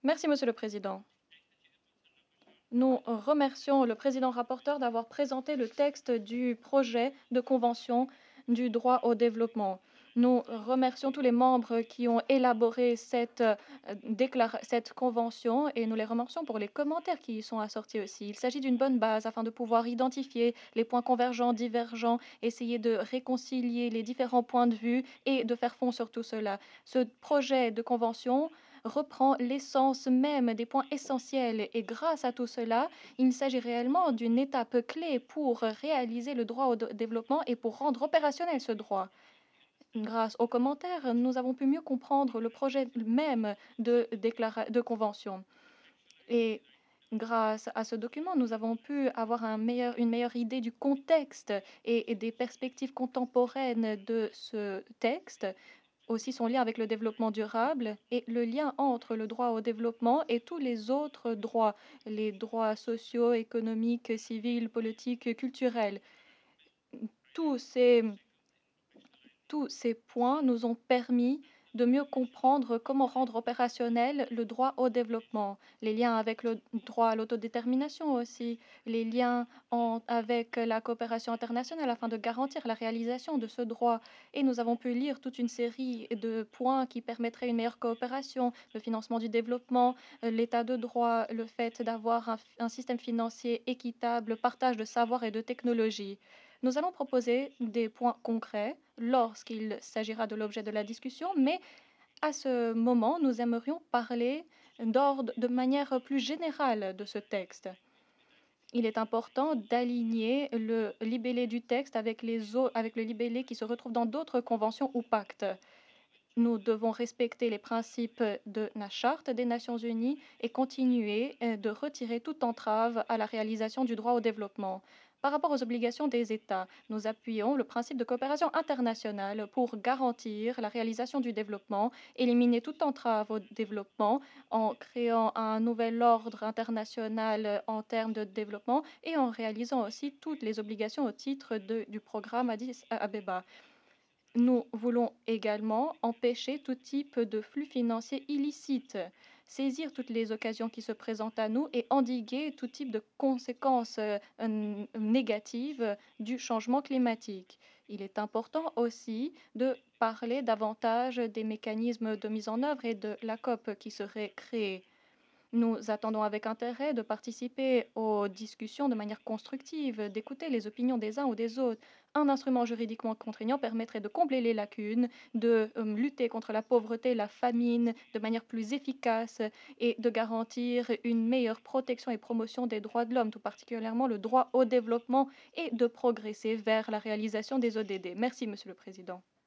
Merci, Monsieur le Président. Nous remercions le président rapporteur d'avoir présenté le texte du projet de convention du droit au développement. Nous remercions tous les membres qui ont élaboré cette convention et nous les remercions pour les commentaires qui y sont assortis aussi. Il s'agit d'une bonne base afin de pouvoir identifier les points convergents, divergents, essayer de réconcilier les différents points de vue et de faire fond sur tout cela. Ce projet de convention reprend l'essence même des points essentiels et grâce à tout cela, il s'agit réellement d'une étape clé pour réaliser le droit au développement et pour rendre opérationnel ce droit. Grâce aux commentaires, nous avons pu mieux comprendre le projet même de convention. Et grâce à ce document, nous avons pu avoir une meilleure idée du contexte et des perspectives contemporaines de ce texte, aussi son lien avec le développement durable et le lien entre le droit au développement et tous les autres droits, les droits sociaux, économiques, civils, politiques, culturels. Tous ces, tous ces points nous ont permis de mieux comprendre comment rendre opérationnel le droit au développement, les liens avec le droit à l'autodétermination aussi, les liens avec la coopération internationale afin de garantir la réalisation de ce droit. Et nous avons pu lire toute une série de points qui permettraient une meilleure coopération, le financement du développement, l'état de droit, le fait d'avoir un système financier équitable, le partage de savoir et de technologie. Nous allons proposer des points concrets lorsqu'il s'agira de l'objet de la discussion, mais à ce moment, nous aimerions parler d'ordre de manière plus générale de ce texte. Il est important d'aligner le libellé du texte avec avec le libellé qui se retrouve dans d'autres conventions ou pactes. Nous devons respecter les principes de la Charte des Nations Unies et continuer de retirer toute entrave à la réalisation du droit au développement. Par rapport aux obligations des États, nous appuyons le principe de coopération internationale pour garantir la réalisation du développement, éliminer toute entrave au développement en créant un nouvel ordre international en termes de développement et en réalisant aussi toutes les obligations au titre du programme Addis Abeba. Nous voulons également empêcher tout type de flux financiers illicites, saisir toutes les occasions qui se présentent à nous et endiguer tout type de conséquences négatives du changement climatique. Il est important aussi de parler davantage des mécanismes de mise en œuvre et de la COP qui serait créée. Nous attendons avec intérêt de participer aux discussions de manière constructive, d'écouter les opinions des uns ou des autres. Un instrument juridiquement contraignant permettrait de combler les lacunes, de lutter contre la pauvreté, la famine de manière plus efficace et de garantir une meilleure protection et promotion des droits de l'homme, tout particulièrement le droit au développement et de progresser vers la réalisation des ODD. Merci, Monsieur le Président.